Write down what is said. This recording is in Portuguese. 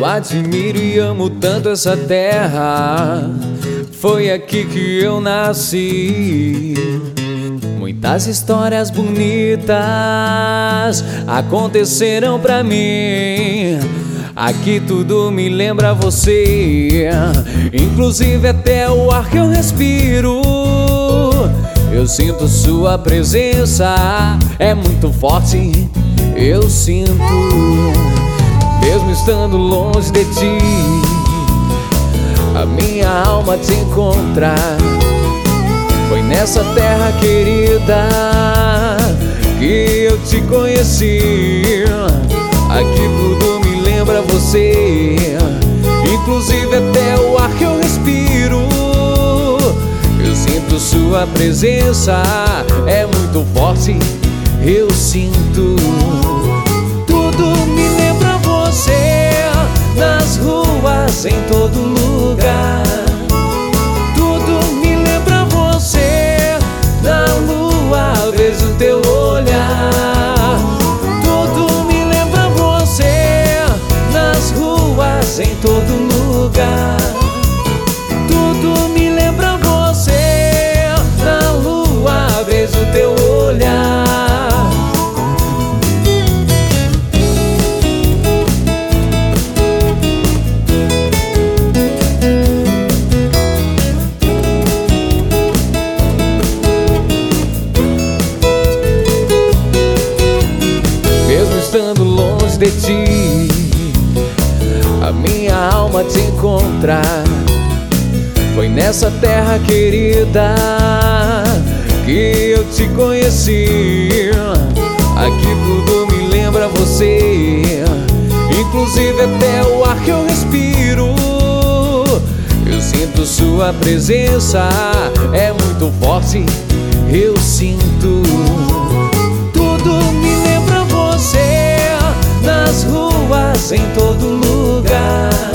Eu admiro e amo tanto essa terra. Foi aqui que eu nasci. Muitas histórias bonitas aconteceram pra mim. Aqui tudo me lembra você, inclusive até o ar que eu respiro. Eu sinto sua presença, é muito forte, eu sinto. Mesmo estando longe de ti, a minha alma te encontra. Foi nessa terra querida que eu te conheci. Aqui tudo me lembra você, inclusive até o ar que eu respiro. Eu sinto sua presença, é muito forte, eu sinto. Tudo me lembra você, nas ruas, em todo lugar. Tudo me lembra você, na lua vejo teu olhar. Tudo me lembra você, nas ruas, em todo lugar. Tudo me lembra você, na lua vejo teu olhar. Mesmo estando longe de ti, a minha alma te encontra. Foi nessa terra querida que eu te conheci. Aqui tudo me lembra você, inclusive até o ar que eu respiro. Eu sinto sua presença, é muito forte, eu sinto. Tudo me lembra você, nas ruas, em todo lugar.